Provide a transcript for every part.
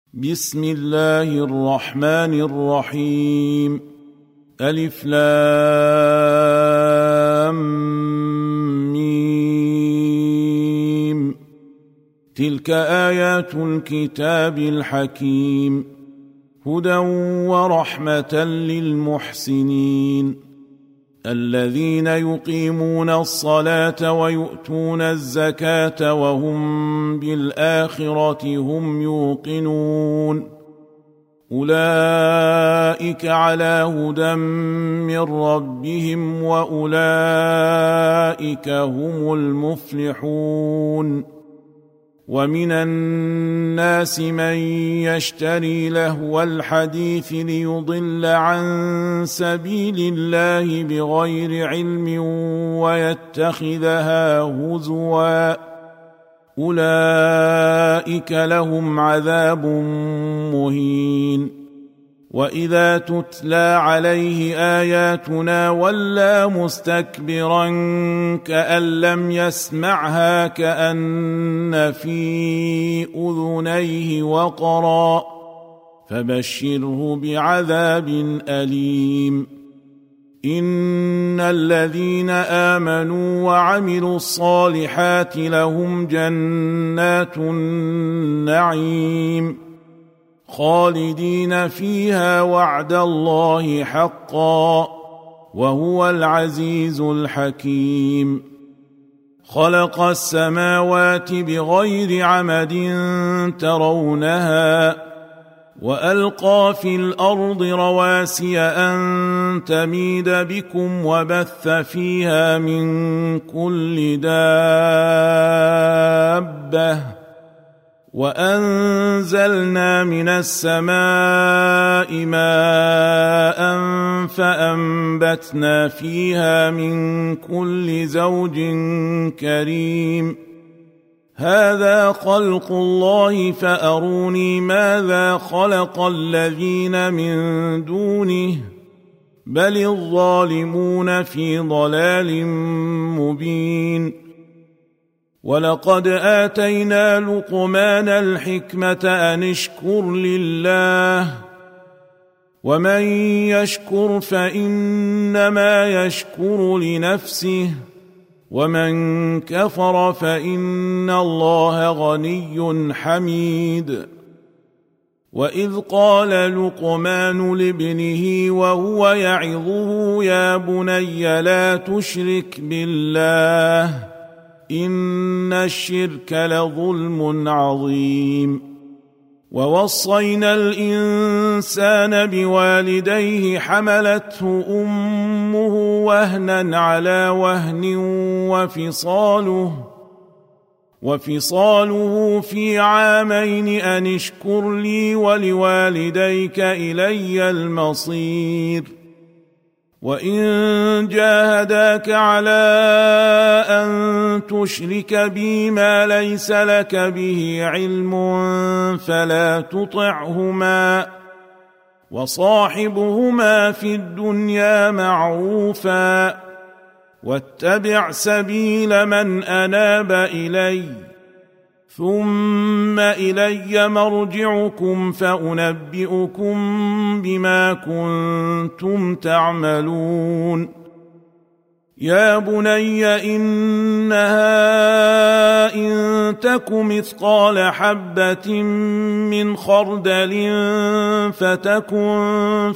بسم الله الرحمن الرحيم. ألف لام ميم. تلك آيات الكتاب الحكيم، هدى ورحمة للمحسنين الذين يقيمون الصلاة ويؤتون الزكاة وهم بالآخرة هم يوقنون. أولئك على هدى من ربهم وأولئك هم المفلحون. ومن الناس من يشتري لهو الحديث ليضل عن سبيل الله بغير علم ويتخذها هزوا، أولئك لهم عذاب مهين. وإذا تتلى عليه آياتنا ولى مستكبرا كأن لم يسمعها كأن في أذنيه وقرا، فبشره بعذاب أليم. إن الذين آمنوا وعملوا الصالحات لهم جنات النعيم خالدين فيها وعد الله حقا، وهو العزيز الحكيم. خلق السماوات بغير عمد ترونها، وألقى في الأرض رواسي أن تميد بكم وبث فيها من كل دابة، وأنزلنا من السماء ماء فأنبتنا فيها من كل زوج كريم. هذا خلق الله فأروني ماذا خلق الذين من دونه، بل الظالمون في ضلال مبين. ولقد آتينا لقمان الحكمة أن اشكر لله، ومن يشكر فإنما يشكر لنفسه، ومن كفر فإن الله غني حميد. وإذ قال لقمان لابنه وهو يعظه يا بني لا تشرك بالله إن الشرك لظلم عظيم. ووصينا الإنسان بوالديه حملته أمه وهنا على وهن وفصاله في عامين أن اشكر لي ولوالديك إلي المصير. وإن جاهداك على أن تشرك بي ما ليس لك به علم فلا تطعهما، وصاحبهما في الدنيا معروفا، واتبع سبيل من أناب إلي، ثم إلي مرجعكم فأنبئكم بما كنتم تعملون. يا بني إنها إن تك مثقال حبة من خردل فتكن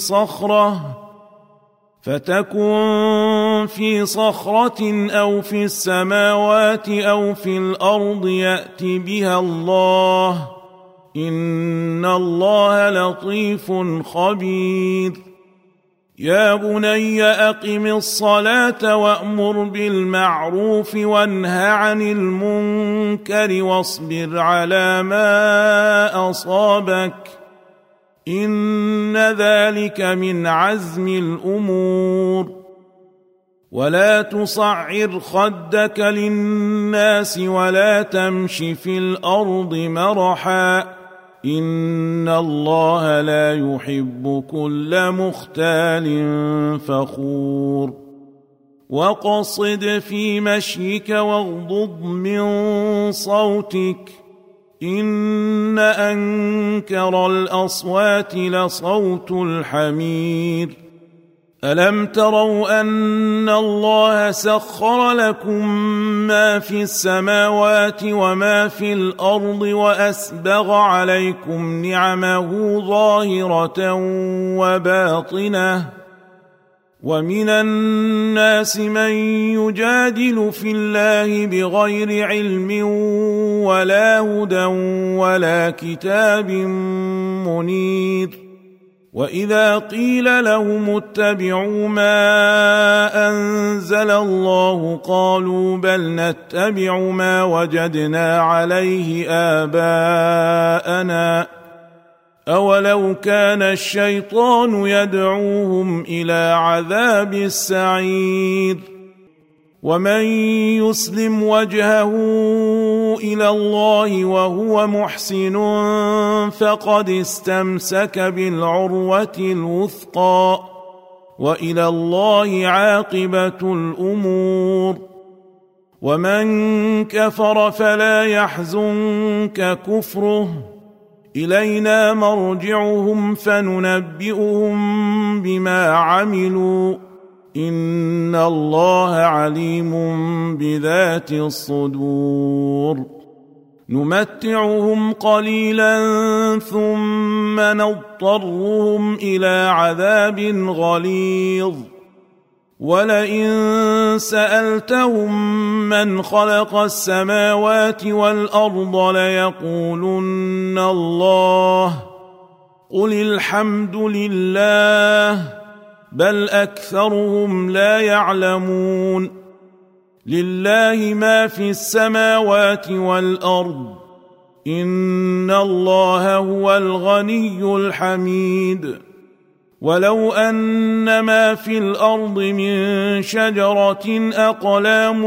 في صخرة أو في السماوات أو في الأرض يأت بها الله، إن الله لطيف خبير. يا بني أقم الصلاة وأمر بالمعروف وانه عن المنكر واصبر على ما أصابك، إن ذلك من عزم الأمور. ولا تصعر خدك للناس ولا تمش في الأرض مرحا، إن الله لا يحب كل مختال فخور. وقصد في مشيك واغضض من صوتك، إن أنكر الأصوات لصوت الحمير ألم تروا أن الله سخر لكم ما في السماوات وما في الأرض وأسبغ عليكم نعمه ظاهرة وباطنة ومن الناس من يجادل في الله بغير علم ولا هدى ولا كتاب منير وإذا قيل لهم اتبعوا ما أنزل الله قالوا بل نتبع ما وجدنا عليه آباءنا أولو كان الشيطان يدعوهم إلى عذاب السعير ومن يسلم وجهه إلى الله وهو محسن فقد استمسك بالعروة الوثقى وإلى الله عاقبة الأمور ومن كفر فلا يحزنك كفره إلينا مرجعهم فننبئهم بما عملوا إن الله عليم بذات الصدور نمتعهم قليلا ثم نضطرهم إلى عذاب غليظ ولئن سألتهم من خلق السماوات والأرض ليقولن الله قل الحمد لله بل أكثرهم لا يعلمون لله ما في السماوات والأرض إن الله هو الغني الحميد ولو أن ما في الأرض من شجرة أقلام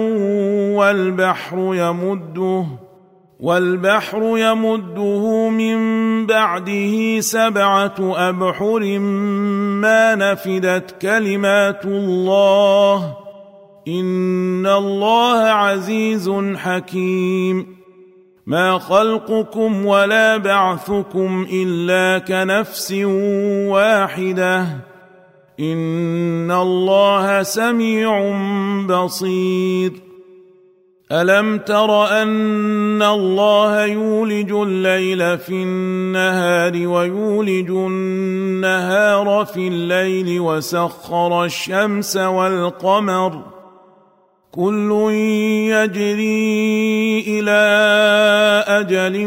والبحر يمده من بعده 7 أبحر ما نفدت كلمات الله إن الله عزيز حكيم ما خلقكم ولا بعثكم إلا كنفس واحدة إن الله سميع بصير ألم تر أن الله يولج الليل في النهار ويولج النهار في الليل وسخر الشمس والقمر كل يجري إلى أجل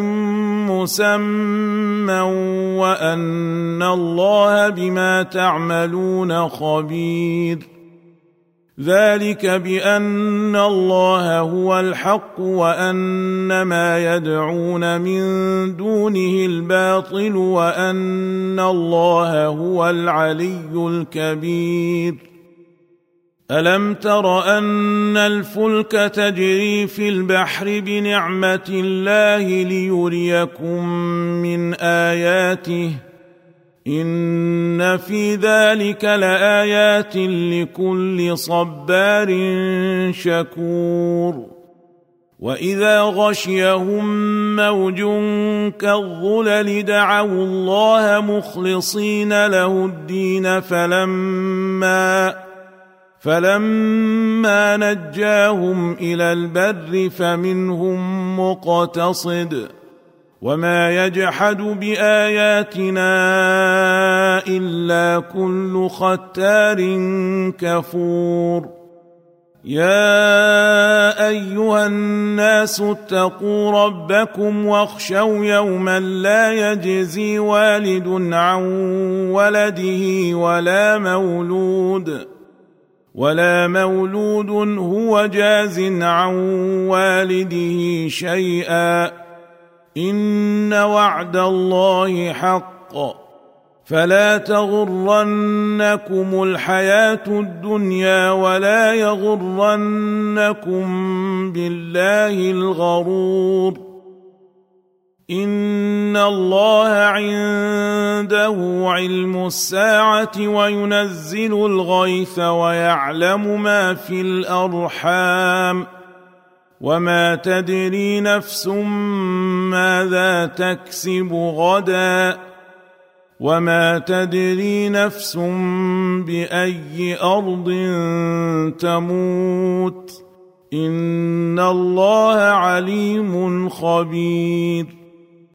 مسمى وأن الله بما تعملون خبير ذلك بأن الله هو الحق وأن ما يدعون من دونه الباطل وأن الله هو العلي الكبير ألم تر أن الفلك تجري في البحر بنعمة الله ليريكم من آياته إن في ذلك لآيات لكل صبار شكور وإذا غشيهم موج كالظلل دعوا الله مخلصين له الدين فلما نجاهم إلى البر فمنهم مقتصد وما يجحد بآياتنا إلا كل ختار كفور يا أيها الناس اتقوا ربكم واخشوا يوما لا يجزي والد عن ولده ولا مولود هو جاز عن والده شيئا إن وعد الله حق فلا تغرنكم الحياة الدنيا ولا يغرنكم بالله الغرور إن الله عنده علم الساعة وينزل الغيث ويعلم ما في الأرحام وما تدري نفس ماذا تكسب غدا وما تدري نفس بأي أرض تموت إن الله عليم خبير